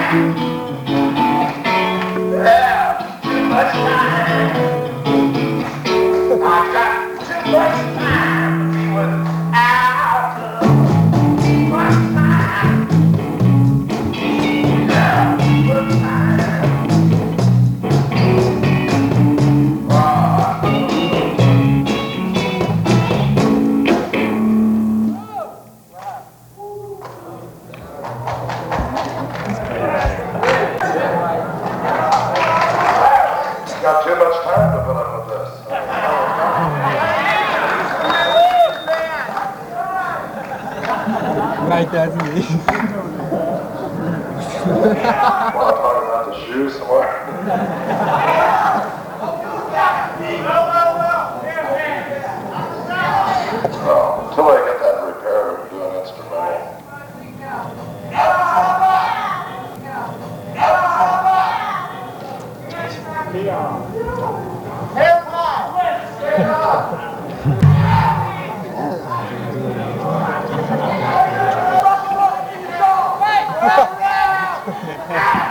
Yeah, too much time. I got too much time to be without love. Too much time. Yeah, too much time. Got too much time to put up with this. Right, that's me. Want to talk about the shoes some more? Well, until I get that repaired, I'm doing instrumental. Hair pie!